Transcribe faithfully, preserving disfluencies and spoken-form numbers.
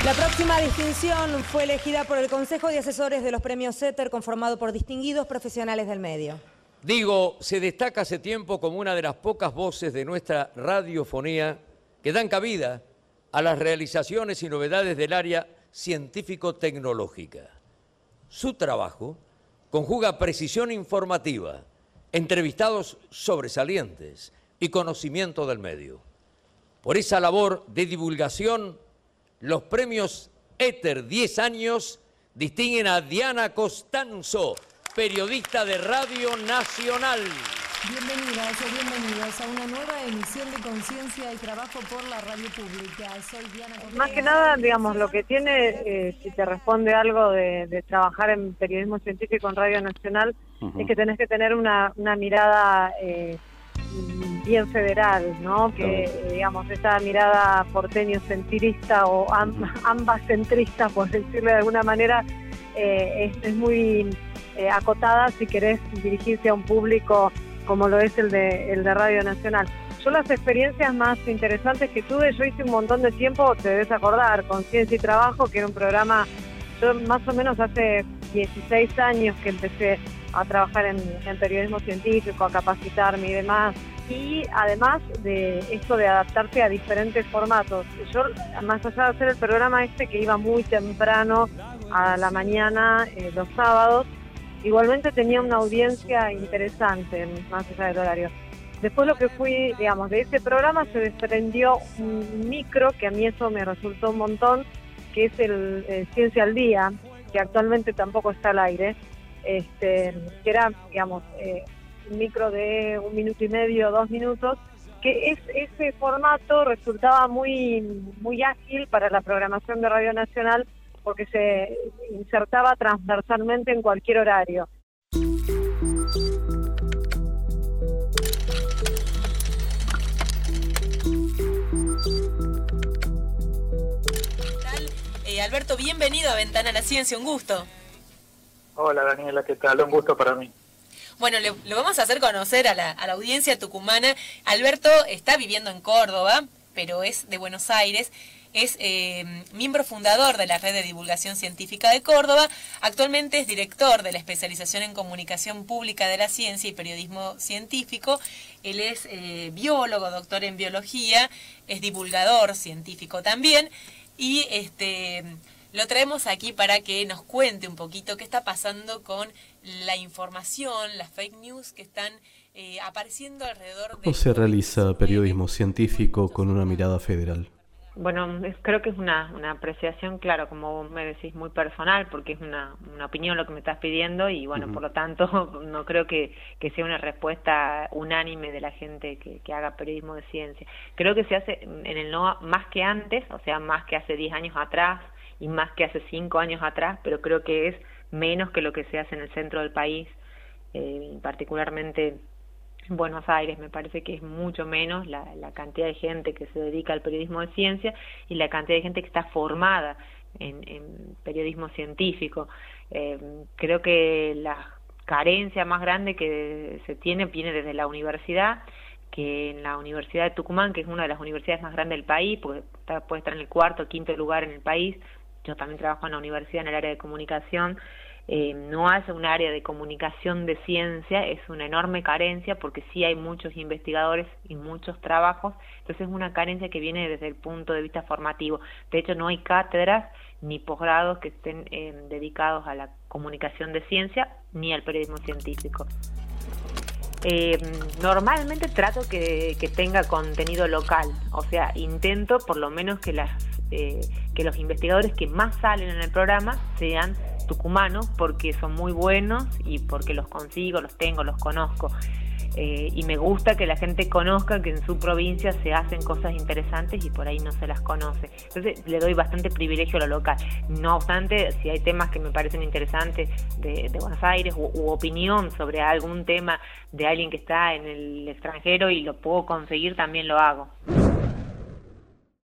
La próxima distinción fue elegida por el Consejo de Asesores de los Premios Éter, conformado por distinguidos profesionales del medio. Digo, se destaca hace tiempo como una de las pocas voces de nuestra radiofonía que dan cabida a las realizaciones y novedades del área científico-tecnológica. Su trabajo conjuga precisión informativa, entrevistados sobresalientes y conocimiento del medio. Por esa labor de divulgación, los premios Éter diez años distinguen a Diana Costanzo, periodista de Radio Nacional. Bienvenidas o bienvenidos a una nueva emisión de Conciencia y Trabajo por la Radio Pública. Soy Diana Costanzo. Más que nada, digamos, lo que tiene, eh, si te responde algo de, de trabajar en periodismo científico en Radio Nacional, uh-huh. es que tenés que tener una, una mirada eh, bien federal, ¿no? Que, eh, digamos, esa mirada porteño-centrista o am, ambas centrista, por decirlo de alguna manera, eh, es, es muy eh, acotada si querés dirigirse a un público como lo es el de, el de Radio Nacional. Yo las experiencias más interesantes que tuve, yo hice un montón de tiempo, te debes acordar, Conciencia y Trabajo, que era un programa, yo más o menos hace dieciséis años que empecé a trabajar en, en periodismo científico, a capacitarme y demás, y además de esto de adaptarse a diferentes formatos. Yo, más allá de hacer el programa este, que iba muy temprano a la mañana, eh, los sábados, igualmente tenía una audiencia interesante, más allá del horario. Después lo que fui, digamos, de ese programa se desprendió un micro, que a mí eso me resultó un montón, que es el eh, Ciencia al Día, que actualmente tampoco está al aire, este, que era, digamos, eh, un micro de un minuto y medio, dos minutos, que es, ese formato resultaba muy, muy ágil para la programación de Radio Nacional, porque se insertaba transversalmente en cualquier horario. Eh, Alberto, bienvenido a Ventana a la Ciencia, un gusto. Hola Daniela, ¿qué tal? Un gusto para mí. Bueno, le, lo vamos a hacer conocer a la, a la audiencia tucumana. Alberto está viviendo en Córdoba, pero es de Buenos Aires. Es eh, miembro fundador de la Red de Divulgación Científica de Córdoba. Actualmente es director de la especialización en Comunicación Pública de la Ciencia y Periodismo Científico. Él es eh, biólogo, doctor en biología, es divulgador científico también. Y este lo traemos aquí para que nos cuente un poquito qué está pasando con la información, las fake news que están eh, apareciendo alrededor de... ¿Cómo se realiza periodismo científico con una mirada federal? Bueno, es, creo que es una, una apreciación, claro, como vos me decís, muy personal, porque es una, una opinión lo que me estás pidiendo y, bueno, uh-huh. por lo tanto, no creo que, que sea una respuesta unánime de la gente que, que haga periodismo de ciencia. Creo que se hace en el NOA más que antes, o sea, más que hace diez años atrás y más que hace cinco años atrás, pero creo que es menos que lo que se hace en el centro del país, eh, particularmente en Buenos Aires. Me parece que es mucho menos la, la cantidad de gente que se dedica al periodismo de ciencia y la cantidad de gente que está formada en, en periodismo científico. Eh, creo que la carencia más grande que se tiene viene desde la universidad, que en la Universidad de Tucumán, que es una de las universidades más grandes del país, porque está, puede estar en el cuarto o quinto lugar en el país. Yo también trabajo en la universidad en el área de comunicación. Eh, no hace un área de comunicación de ciencia, es una enorme carencia porque sí hay muchos investigadores y muchos trabajos, entonces es una carencia que viene desde el punto de vista formativo. De hecho, no hay cátedras ni posgrados que estén eh, dedicados a la comunicación de ciencia ni al periodismo científico. Eh, normalmente trato que, que tenga contenido local, o sea, intento por lo menos que las eh, que los investigadores que más salen en el programa sean tucumanos, porque son muy buenos y porque los consigo, los tengo, los conozco. Eh, y me gusta que la gente conozca que en su provincia se hacen cosas interesantes y por ahí no se las conoce. Entonces le doy bastante privilegio a lo local. No obstante, si hay temas que me parecen interesantes de, de Buenos Aires u, u opinión sobre algún tema de alguien que está en el extranjero y lo puedo conseguir, también lo hago.